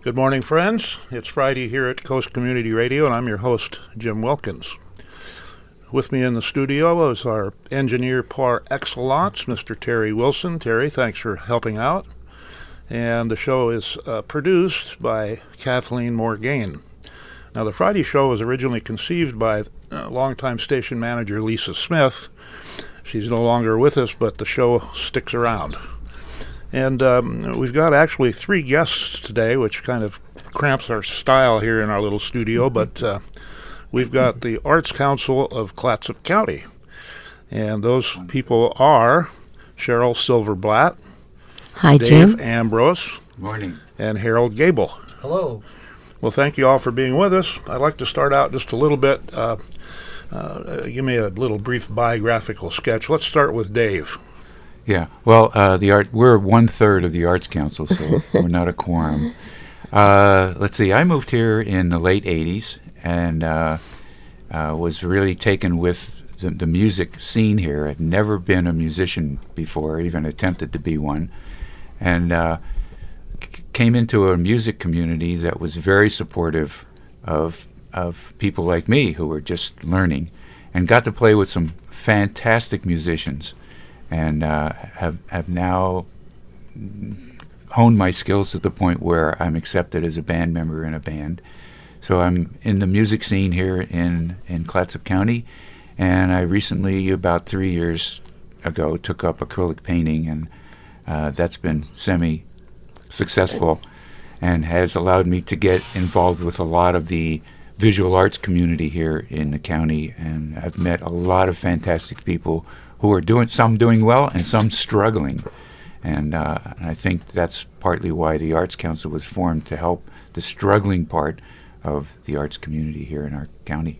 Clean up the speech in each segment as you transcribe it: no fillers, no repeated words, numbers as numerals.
Good morning, friends. It's Friday here at Coast Community Radio, and I'm your host, Jim Wilkins. With me in the studio is our engineer par excellence, Mr. Terry Wilson. Terry, thanks for helping out. And the show is produced by Kathleen Morgain. Now, the Friday show was originally conceived by longtime station manager Lisa Smith. She's no longer with us, but the show sticks around. And we've got actually 3 guests today, which kind of cramps our style here in our little studio, but we've got the Arts Council of Clatsop County. And those people are Cheryl Silverblatt. Hi, Dave Jim. Ambrose. Morning. And Harold Gable. Hello. Well, thank you all for being with us. I'd like to start out just a little bit. Give me a little brief biographical sketch. Let's start with Dave. Yeah. Well, we're 1/3 of the Arts Council, so we're not a quorum. Let's see. I moved here in the late '80s and was really taken with the music scene here. I'd never been a musician before, even attempted to be one, and came into a music community that was very supportive of people like me who were just learning, and got to play with some fantastic musicians, and have now honed my skills to the point where I'm accepted as a band member in a band. So I'm in the music scene here in Clatsop County, and I recently, about 3 years ago, took up acrylic painting, and that's been semi-successful and has allowed me to get involved with a lot of the visual arts community here in the county, and I've met a lot of fantastic people who are some doing well and some struggling. And I think that's partly why the Arts Council was formed, to help the struggling part of the arts community here in our county.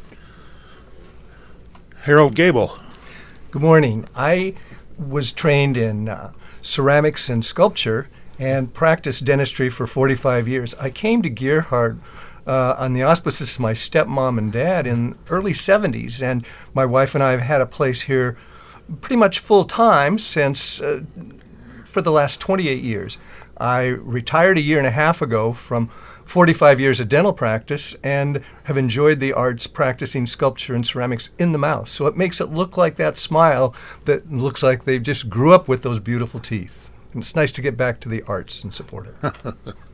Harold Gable. Good morning. I was trained in ceramics and sculpture and practiced dentistry for 45 years. I came to Gerhard on the auspices of my stepmom and dad in early 70s, and my wife and I have had a place here pretty much full time since for the last 28 years. I retired a year and a half ago from 45 years of dental practice and have enjoyed the arts practicing sculpture and ceramics in the mouth. So it makes it look like that smile that looks like they just grew up with those beautiful teeth. And it's nice to get back to the arts and support it.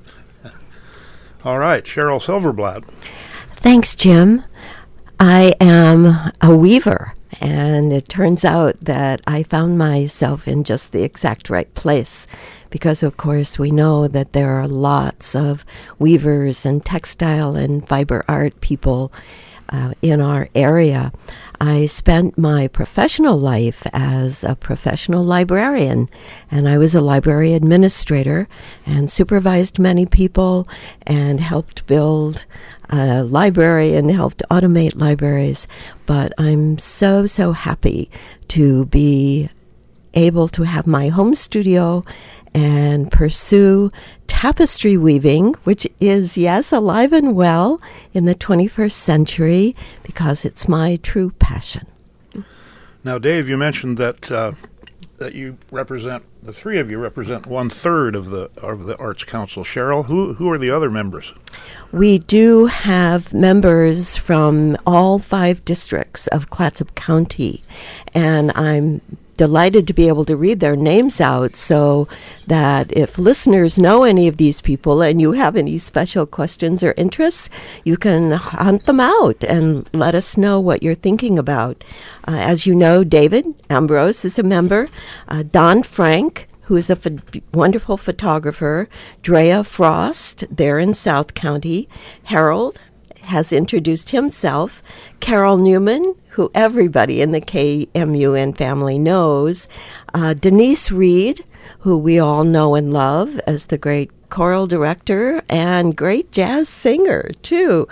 All right, Cheryl Silverblatt. Thanks, Jim. I am a weaver, and it turns out that I found myself in just the exact right place because, of course, we know that there are lots of weavers and textile and fiber art people in our area. I spent my professional life as a professional librarian, and I was a library administrator and supervised many people and helped build a library and helped automate libraries. But I'm so happy to be able to have my home studio and pursue tapestry weaving, which is, yes, alive and well in the 21st century because it's my true passion. Now, Dave, you mentioned that you represent, the 3 of you represent 1/3 of the Arts Council. Cheryl, who are the other members? We do have members from all 5 districts of Clatsop County, and I'm delighted to be able to read their names out so that if listeners know any of these people and you have any special questions or interests, you can hunt them out and let us know what you're thinking about. As you know, David Ambrose is a member. Don Frank, who is a wonderful photographer. Drea Frost, there in South County. Harold has introduced himself. Carol Newman, who everybody in the KMUN family knows. Denise Reed, who we all know and love as the great choral director and great jazz singer, too.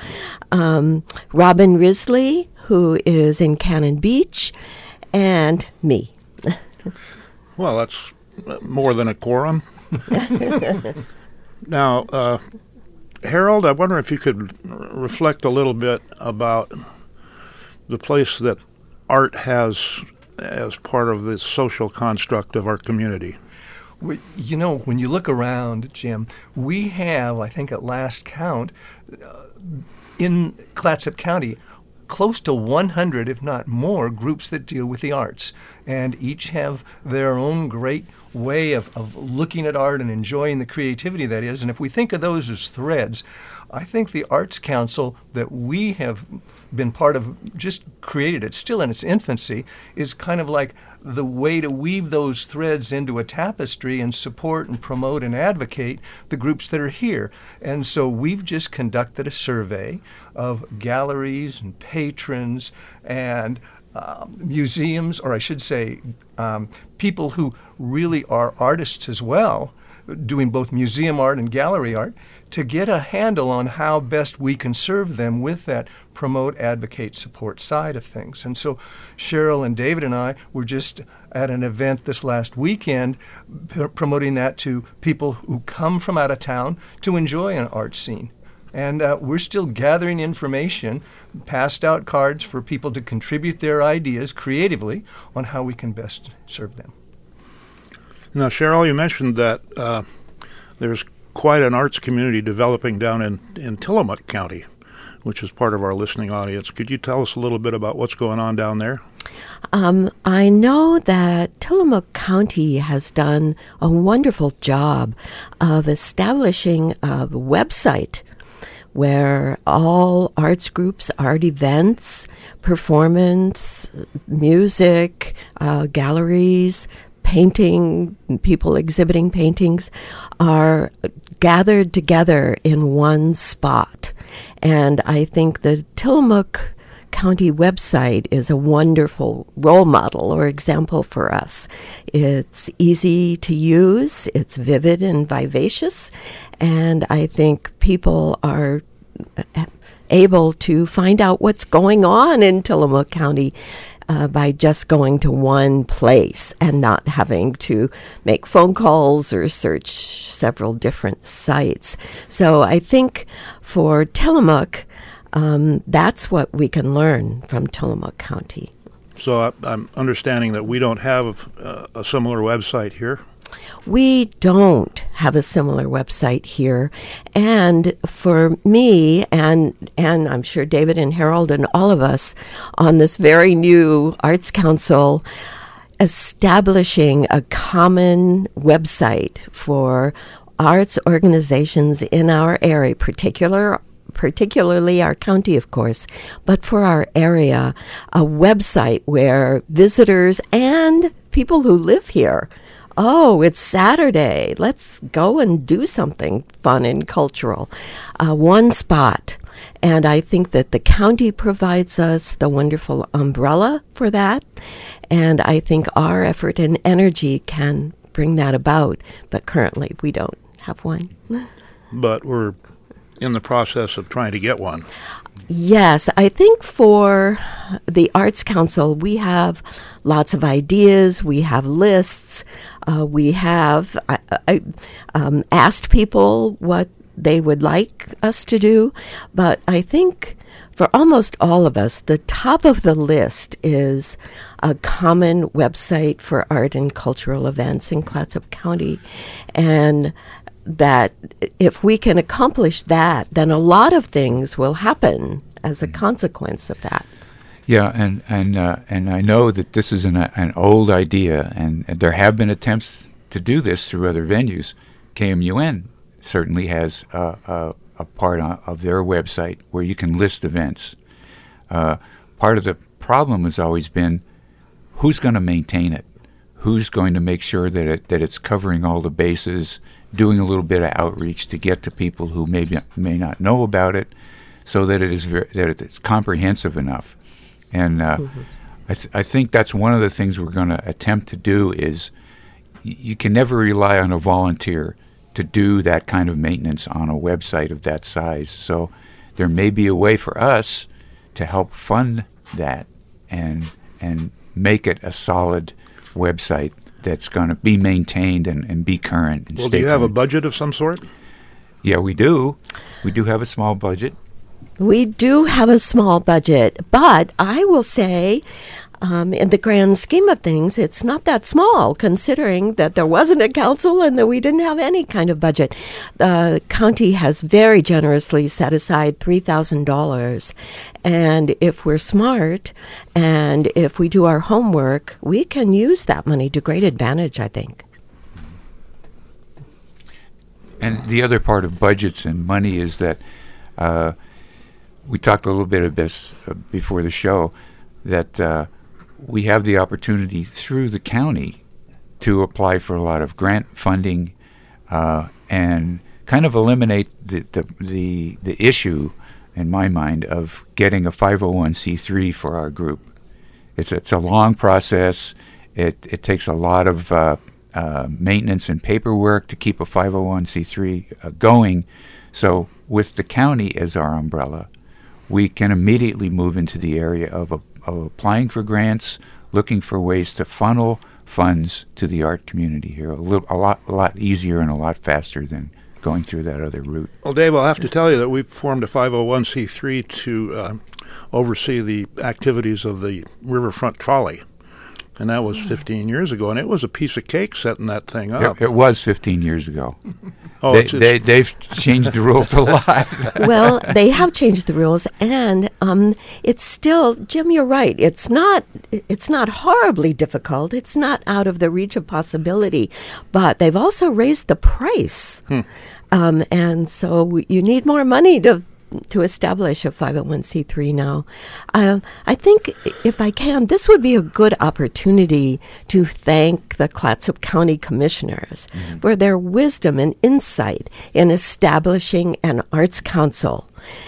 Robin Risley, who is in Cannon Beach, and me. Well, that's more than a quorum. Now, Harold, I wonder if you could reflect a little bit about the place that art has as part of the social construct of our community. When you look around, Jim, we have, I think at last count, in Clatsop County, close to 100, if not more, groups that deal with the arts. And each have their own great way of looking at art and enjoying the creativity that is. And if we think of those as threads, I think the Arts Council that we have been part of, just created, it's still in its infancy, is kind of like the way to weave those threads into a tapestry and support and promote and advocate the groups that are here. And so we've just conducted a survey of galleries and patrons and museums, or I should say people who really are artists as well, doing both museum art and gallery art, to get a handle on how best we can serve them with that promote, advocate, support side of things. And so Cheryl and David and I were just at an event this last weekend promoting that to people who come from out of town to enjoy an art scene. And we're still gathering information, passed out cards for people to contribute their ideas creatively on how we can best serve them. Now, Cheryl, you mentioned that there's quite an arts community developing down in Tillamook County, which is part of our listening audience. Could you tell us a little bit about what's going on down there? I know that Tillamook County has done a wonderful job of establishing a website where all arts groups, art events, performance, music, galleries, painting, people exhibiting paintings are gathered together in one spot. And I think the Tillamook County website is a wonderful role model or example for us. It's easy to use, it's vivid and vivacious, and I think people are able to find out what's going on in Tillamook County by just going to one place and not having to make phone calls or search several different sites. So I think for Tillamook, that's what we can learn from Tillamook County. So I'm understanding that we don't have a similar website here. We don't have a similar website here. And for me, and I'm sure David and Harold and all of us on this very new Arts Council, establishing a common website for arts organizations in our area, particularly our county, of course, but for our area, a website where visitors and people who live here, oh, it's Saturday, let's go and do something fun and cultural. One spot. And I think that the county provides us the wonderful umbrella for that. And I think our effort and energy can bring that about. But currently we don't have one. But we're in the process of trying to get one. Yes, I think for the Arts Council, we have lots of ideas, we have lists, we have asked people what they would like us to do, but I think for almost all of us, the top of the list is a common website for art and cultural events in Clatsop County, and that if we can accomplish that, then a lot of things will happen as a consequence of that. Yeah, and I know that this is an old idea, and there have been attempts to do this through other venues. KMUN certainly has a part of their website where you can list events. Part of the problem has always been who's going to maintain it, who's going to make sure that it's covering all the bases, doing a little bit of outreach to get to people who may not know about it, so that it's comprehensive enough. And I think that's one of the things we're going to attempt to do is you can never rely on a volunteer to do that kind of maintenance on a website of that size. So there may be a way for us to help fund that and make it a solid website that's going to be maintained and be current. And well, do you have a budget of some sort? Yeah, we do. We do have a small budget. We do have a small budget, but I will say in the grand scheme of things, it's not that small, considering that there wasn't a council and that we didn't have any kind of budget. The county has very generously set aside $3,000. And if we're smart and if we do our homework, we can use that money to great advantage, I think. And the other part of budgets and money is that we talked a little bit of this before the show, that we have the opportunity through the county to apply for a lot of grant funding and kind of eliminate the issue, in my mind, of getting a 501c3 for our group. It's a long process. It takes a lot of maintenance and paperwork to keep a 501c3 going. So with the county as our umbrella, we can immediately move into the area of applying for grants, looking for ways to funnel funds to the art community here a lot easier and a lot faster than going through that other route. Well, Dave, I'll have to tell you that we've formed a 501c3 to oversee the activities of the Riverfront Trolley. And that was 15 years ago, and it was a piece of cake setting that thing up. It was 15 years ago. Oh, they've changed the rules a lot. Well, they have changed the rules, and it's still, Jim, you're right. It's not horribly difficult. It's not out of the reach of possibility, but they've also raised the price, and so you need more money to establish a 501c3 now. I think, if I can, this would be a good opportunity to thank the Clatsop County Commissioners for their wisdom and insight in establishing an arts council.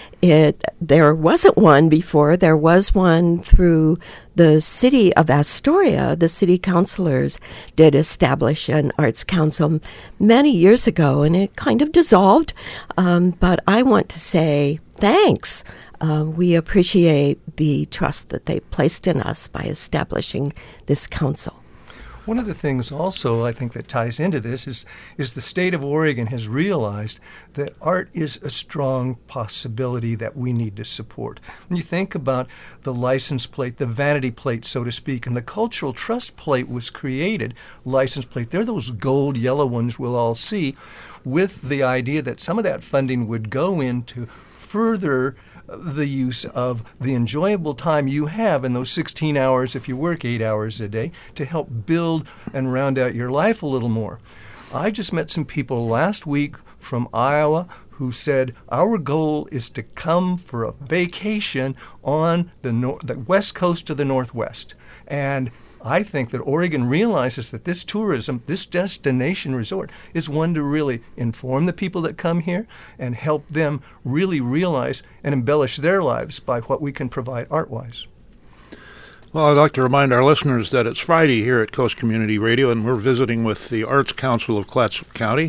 There wasn't one before. There was one through the city of Astoria. The city councilors did establish an arts council many years ago, and it kind of dissolved. But I want to say thanks. We appreciate the trust that they placed in us by establishing this council. One of the things also I think that ties into this is the state of Oregon has realized that art is a strong possibility that we need to support. When you think about the license plate, the vanity plate, so to speak, and the cultural trust plate was created, license plate, they're those gold yellow ones we'll all see, with the idea that some of that funding would go into further the use of the enjoyable time you have in those 16 hours if you work 8 hours a day to help build and round out your life a little more. I just met some people last week from Iowa who said our goal is to come for a vacation on the west coast of the Northwest. And I think that Oregon realizes that this tourism, this destination resort, is one to really inform the people that come here and help them really realize and embellish their lives by what we can provide art-wise. Well, I'd like to remind our listeners that it's Friday here at Coast Community Radio, and we're visiting with the Arts Council of Clatsop County.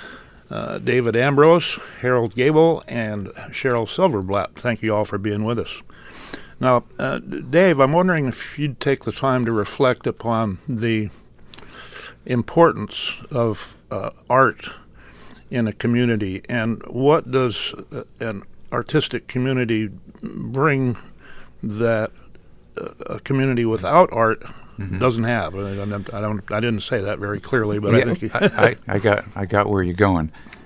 David Ambrose, Harold Gable, and Cheryl Silverblatt. Thank you all for being with us. Now, Dave, I'm wondering if you'd take the time to reflect upon the importance of art in a community, and what does an artistic community bring that a community without art doesn't have. I didn't say that very clearly, but yeah, I think I got where you're going.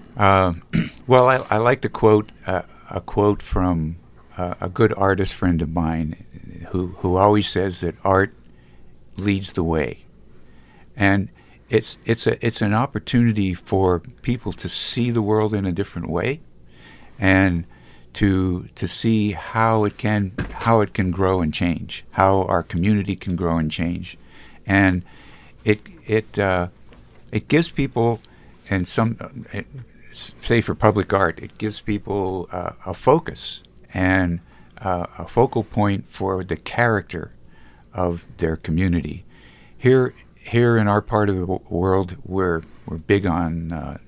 Well, I like to quote a quote from a good artist friend of mine who always says that art leads the way, and it's an opportunity for people to see the world in a different way, and to see how it can grow and change, how our community can grow and change, and it gives people, and say for public art, it gives people a focus and a focal point for the character of their community. Here in our part of the world, we're big on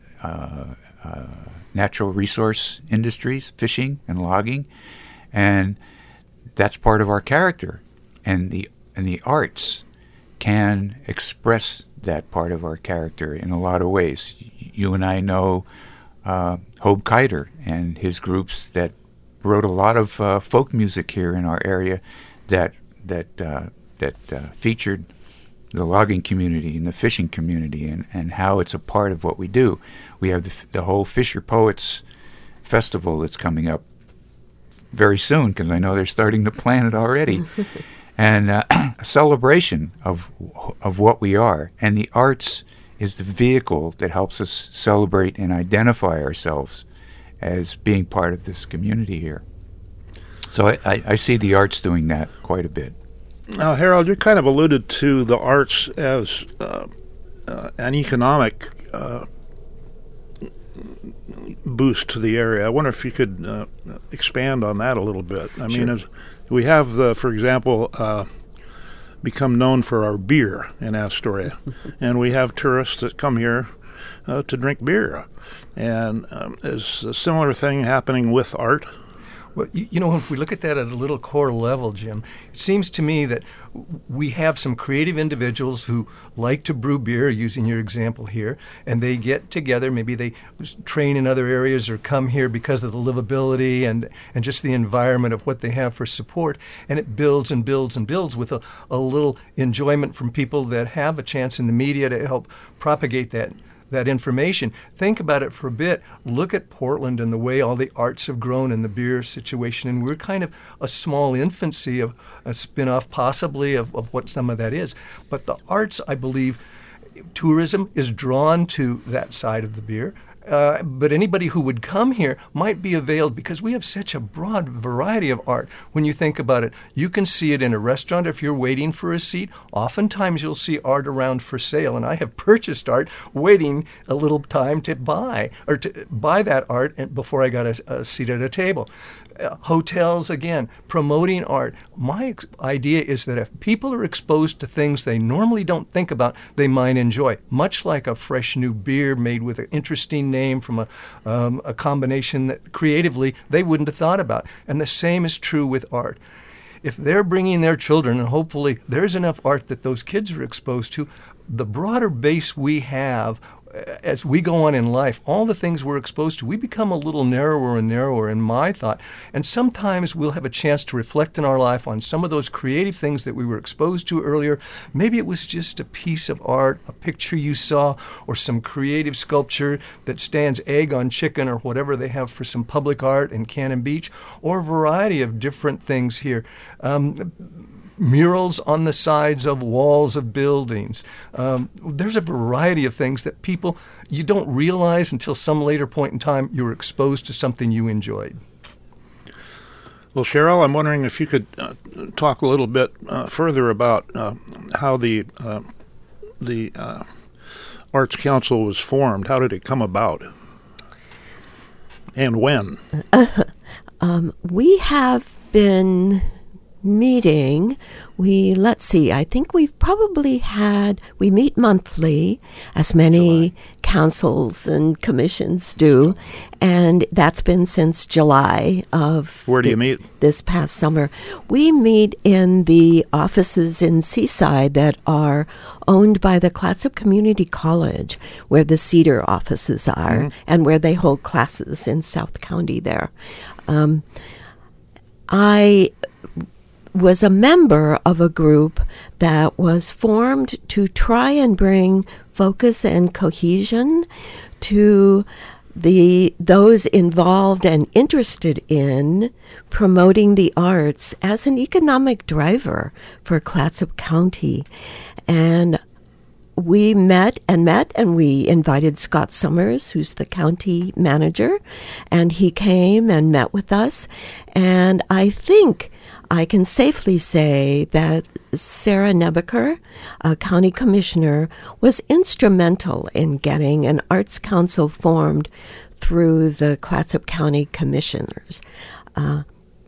natural resource industries, fishing and logging, and that's part of our character. And the arts can express that part of our character in a lot of ways. You and I know Hobe Kiter and his groups that wrote a lot of folk music here in our area that that featured the logging community and the fishing community and how it's a part of what we do. We have the whole Fisher Poets Festival that's coming up very soon, because I know they're starting to plan it already. And a celebration of what we are. And the arts is the vehicle that helps us celebrate and identify ourselves as being part of this community here. So I see the arts doing that quite a bit. Now, Harold, you kind of alluded to the arts as an economic boost to the area. I wonder if you could expand on that a little bit. I mean, as we have, for example, become known for our beer in Astoria, and we have tourists that come here to drink beer. And is a similar thing happening with art? Well, you know, if we look at that at a little core level, Jim, it seems to me that we have some creative individuals who like to brew beer, using your example here, and they get together. Maybe they train in other areas or come here because of the livability and just the environment of what they have for support, and it builds and builds and builds with a little enjoyment from people that have a chance in the media to help propagate that information. Think about it for a bit. Look at Portland and the way all the arts have grown in the beer situation, and we're kind of a small infancy of a spin-off possibly of what some of that is. But the arts, I believe, tourism is drawn to that side of the beer. But anybody who would come here might be availed, because we have such a broad variety of art. When you think about it, you can see it in a restaurant if you're waiting for a seat. Oftentimes you'll see art around for sale, and I have purchased art waiting a little time to buy that art before I got a seat at a table. Hotels, again, promoting art. My idea is that if people are exposed to things they normally don't think about, they might enjoy. Much like a fresh new beer made with an interesting name from a combination that creatively they wouldn't have thought about. And the same is true with art. If they're bringing their children, and hopefully there's enough art that those kids are exposed to, the broader base we have as we go on in life, all the things we're exposed to, we become a little narrower and narrower in my thought. And sometimes we'll have a chance to reflect in our life on some of those creative things that we were exposed to earlier. Maybe it was just a piece of art, a picture you saw, or some creative sculpture that stands egg on chicken or whatever they have for some public art in Cannon Beach, or a variety of different things here. Murals on the sides of walls of buildings. There's a variety of things that people, you don't realize until some later point in time you were exposed to something you enjoyed. Well, Cheryl, I'm wondering if you could talk a little bit further about how the Arts Council was formed. How did it come about? And when? We have been meeting. I think we meet monthly, as many councils and commissions do, and that's been since July of Where do you meet? This past summer. We meet in the offices in Seaside that are owned by the Clatsop Community College, where the Cedar offices are, and where they hold classes in South County there. I was a member of a group that was formed to try and bring focus and cohesion to those involved and interested in promoting the arts as an economic driver for Clatsop County. And we met, and we invited Scott Summers, who's the county manager, and he came and met with us. And I think I can safely say that Sarah Nebaker, a county commissioner, was instrumental in getting an arts council formed through the Clatsop County commissioners. And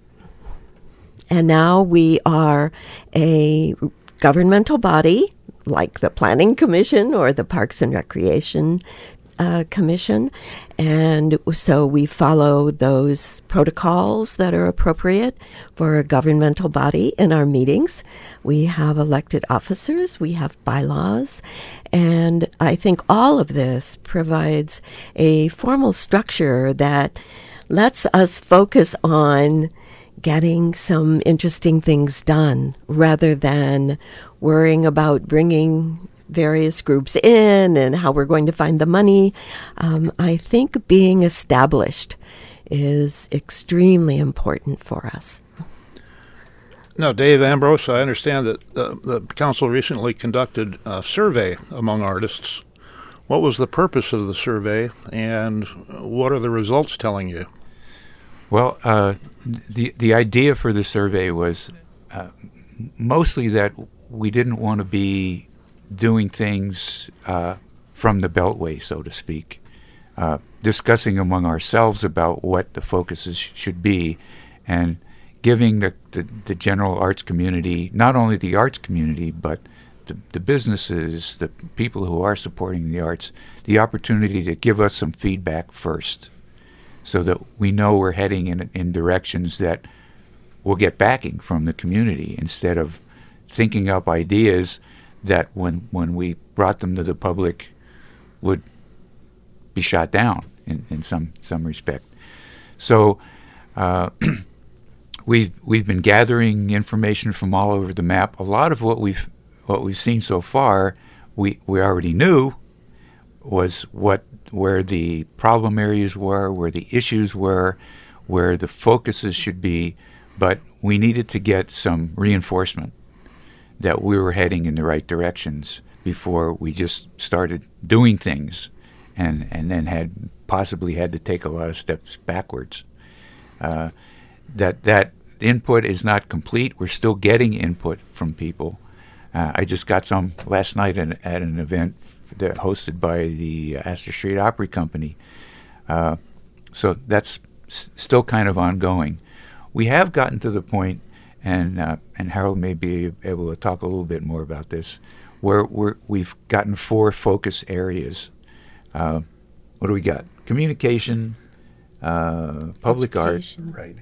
now we are a governmental body, like the Planning Commission or the Parks and Recreation Commission, and so we follow those protocols that are appropriate for a governmental body in our meetings. We have elected officers, we have bylaws, and I think all of this provides a formal structure that lets us focus on getting some interesting things done rather than worrying about bringing various groups in and how we're going to find the money. I think being established is extremely important for us. Now, Dave Ambrose, I understand that the council recently conducted a survey among artists. What was the purpose of the survey, and what are the results telling you? Well, the idea for the survey was mostly that we didn't want to be doing things from the Beltway, so to speak, discussing among ourselves about what the focuses should be, and giving the general arts community, not only the arts community, but the businesses, the people who are supporting the arts, the opportunity to give us some feedback first, so that we know we're heading in directions that will get backing from the community, instead of thinking up ideas that when we brought them to the public would be shot down in some respect. So we've been gathering information from all over the map. A lot of what we've seen so far, we already knew was where the problem areas were, where the issues were, where the focuses should be, but we needed to get some reinforcement that we were heading in the right directions before we just started doing things and then had to take a lot of steps backwards. That input is not complete. We're still getting input from people. I just got some last night at an event hosted by the Astor Street Opry Company. So that's still kind of ongoing. We have gotten to the point, and Harold may be able to talk a little bit more about this, where we've gotten 4 focus areas. What do we got? Communication, public art, Right.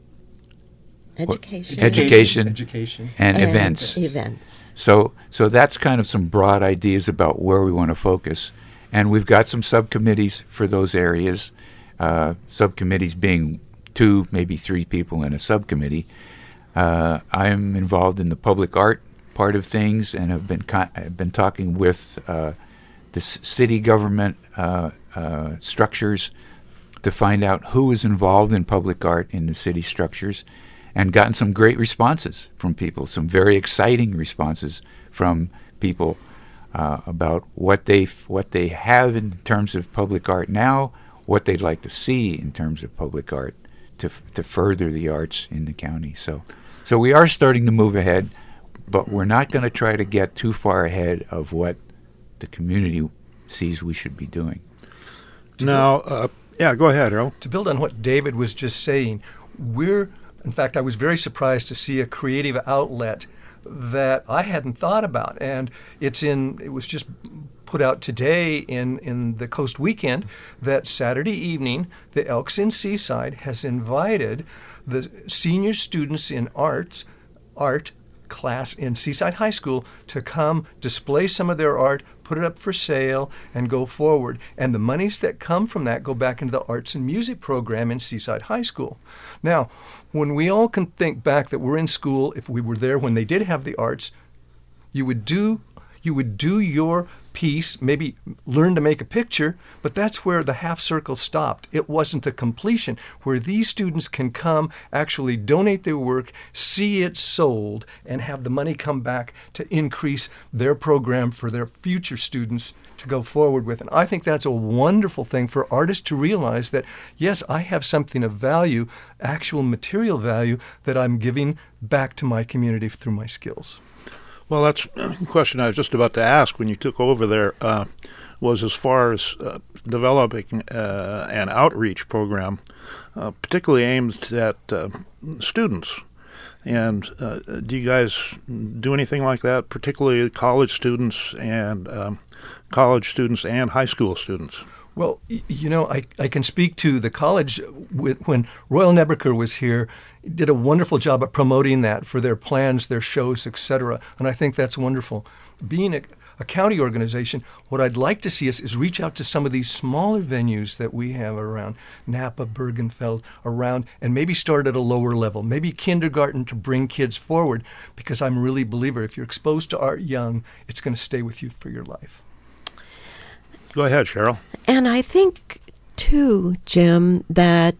Education. And events. So that's kind of some broad ideas about where we want to focus. And we've got some subcommittees for those areas, subcommittees being 2, maybe 3 people in a subcommittee. I'm involved in the public art part of things, and have been talking with the city government structures to find out who is involved in public art in the city structures, and gotten some great responses from people, some very exciting responses from people about what they have in terms of public art now, what they'd like to see in terms of public art to further the arts in the county. So we are starting to move ahead, but we're not going to try to get too far ahead of what the community sees we should be doing. Now, go ahead, Harold. To build on what David was just saying, in fact, I was very surprised to see a creative outlet that I hadn't thought about, and it was just put out today in the Coast Weekend that Saturday evening, the Elks in Seaside has invited the senior students in art class in Seaside High School to come display some of their art, put it up for sale, and go forward. And the monies that come from that go back into the arts and music program in Seaside High School. Now, when we all can think back that we're in school, if we were there when they did have the arts, you would do your piece, maybe learn to make a picture, but that's where the half circle stopped. It wasn't the completion, where these students can come, actually donate their work, see it sold, and have the money come back to increase their program for their future students to go forward with. And I think that's a wonderful thing for artists to realize that, yes, I have something of value, actual material value, that I'm giving back to my community through my skills. Well, that's the question I was just about to ask when you took over there, was as far as developing an outreach program, particularly aimed at students. And do you guys do anything like that, particularly college students and high school students? Well, I can speak to the college. When Royal Nebuchadnezzar was here, did a wonderful job at promoting that for their plans, their shows, etc. And I think that's wonderful. Being a county organization, what I'd like to see us is reach out to some of these smaller venues that we have around Napa, Bergenfeld, around, and maybe start at a lower level, maybe kindergarten to bring kids forward, because I'm really a believer if you're exposed to art young, it's going to stay with you for your life. Go ahead, Cheryl. And I think, too, Jim, that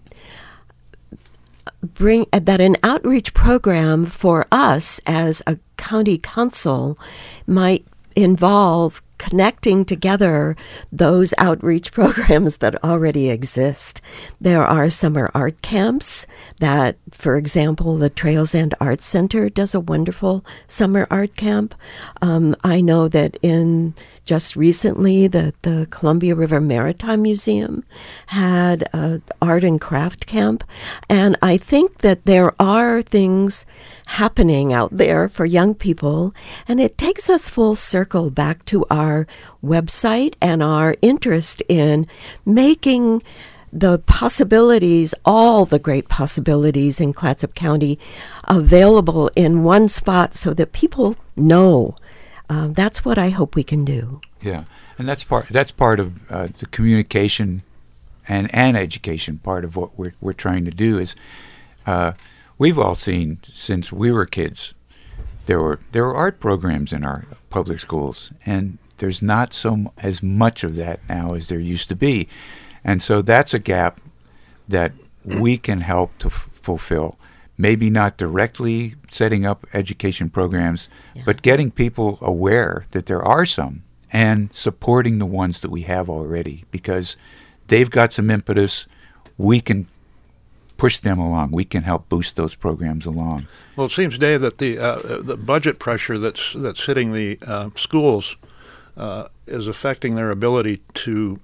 an outreach program for us as a county council might involve connecting together those outreach programs that already exist. There are summer art camps that, for example, the Trails End Arts Center does a wonderful summer art camp. I know that just recently, the Columbia River Maritime Museum had an art and craft camp. And I think that there are things happening out there for young people, and it takes us full circle back to our website and our interest in making the possibilities, all the great possibilities in Clatsop County, available in one spot so that people know. That's what I hope we can do. Yeah, and that's part of the communication and education part of what we're trying to do is we've all seen since we were kids there were art programs in our public schools, and there's not as much of that now as there used to be, and so that's a gap that we can help to fulfill. Maybe not directly setting up education programs, but getting people aware that there are some and supporting the ones that we have already, because they've got some impetus. We can push them along. We can help boost those programs along. Well, it seems, Dave, that the budget pressure that's hitting the schools is affecting their ability to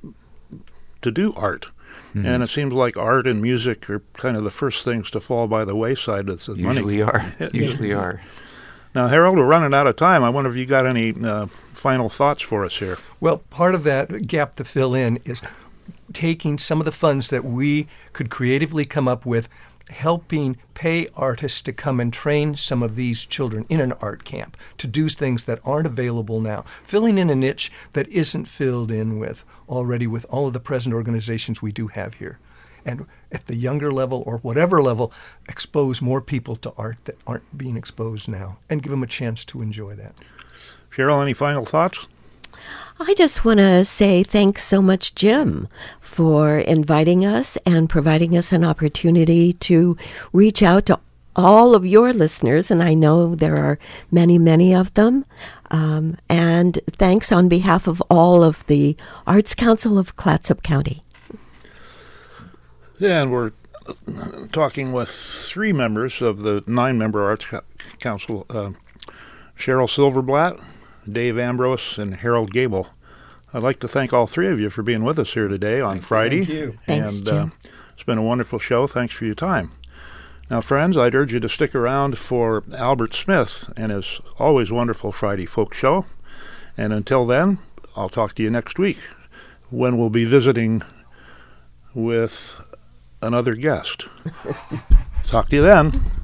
do art. Mm-hmm. And it seems like art and music are kind of the first things to fall by the wayside. Usually are. Now, Harold, we're running out of time. I wonder if you got any final thoughts for us here. Well, part of that gap to fill in is taking some of the funds that we could creatively come up with, helping pay artists to come and train some of these children in an art camp to do things that aren't available now, filling in a niche that isn't filled in with already with all of the present organizations we do have here. And at the younger level or whatever level, expose more people to art that aren't being exposed now and give them a chance to enjoy that. Cheryl, any final thoughts? I just want to say thanks so much, Jim, for inviting us and providing us an opportunity to reach out to all of your listeners, and I know there are many, many of them. And thanks on behalf of all of the Arts Council of Clatsop County. Yeah, and we're talking with 3 members of the 9-member Arts Council, Cheryl Silverblatt, Dave Ambrose, and Harold Gable. I'd like to thank all 3 of you for being with us here today on Friday. Thank you. Thanks, Jim. It's been a wonderful show. Thanks for your time. Now, friends, I'd urge you to stick around for Albert Smith and his always wonderful Friday Folk Show. And until then, I'll talk to you next week when we'll be visiting with another guest. Talk to you then.